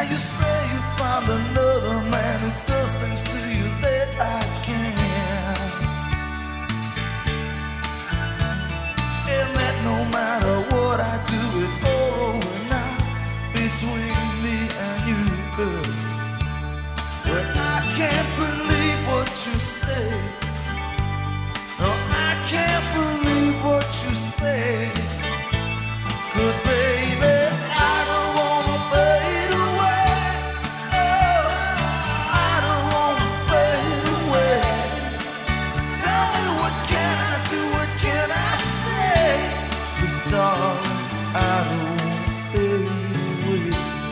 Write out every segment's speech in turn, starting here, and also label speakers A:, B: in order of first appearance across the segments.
A: you say you found another man who does things to you that I can't, and that no matter what I do, it's all over now between me and you, girl. Well, I can't believe what you say. No, I can't believe what you say. 'Cause baby, I don't wanna fade away. Oh, I don't wanna fade away. Tell me, what can I do? What can I say? 'Cause darling, I don't wanna fade away.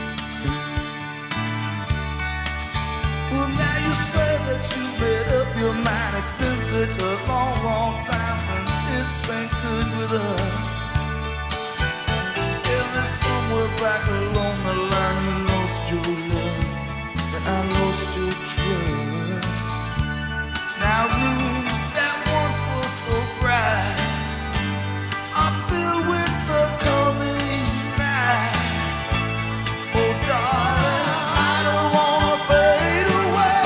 A: Well, now you say that you made up your mind. It's been such a long, long time since it's been good with us. Somewhere back along the line, you lost your love and I lost your trust. Now rooms that once were so bright are filled with the coming night. Oh darling, I don't wanna fade away.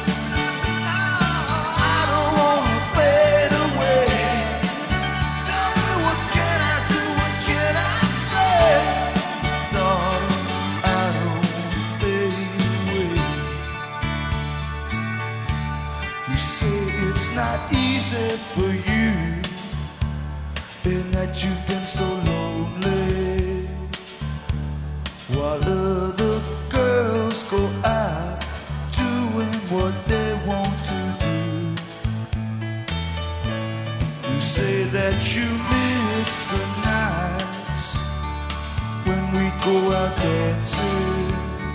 A: I don't wanna fade away. Tell me, what can I do? What can I say? It's not easy for you, and that you've been so lonely, while other girls go out doing what they want to do. You say that you miss the nights when we go out dancing,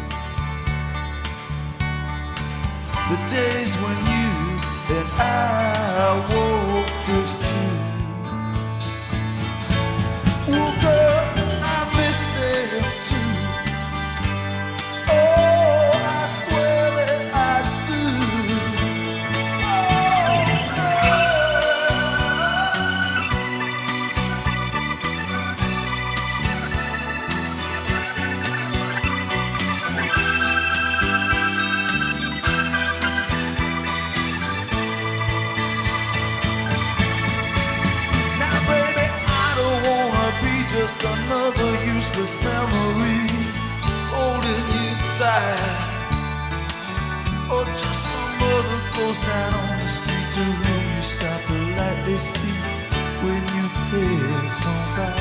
A: the days when you and I walked us too. Well, girl, I miss them too. Oh, I swear that I do. Just another useless memory holding you tight, or just some other goes down on the street to whom you stop politely speak when you pass on by.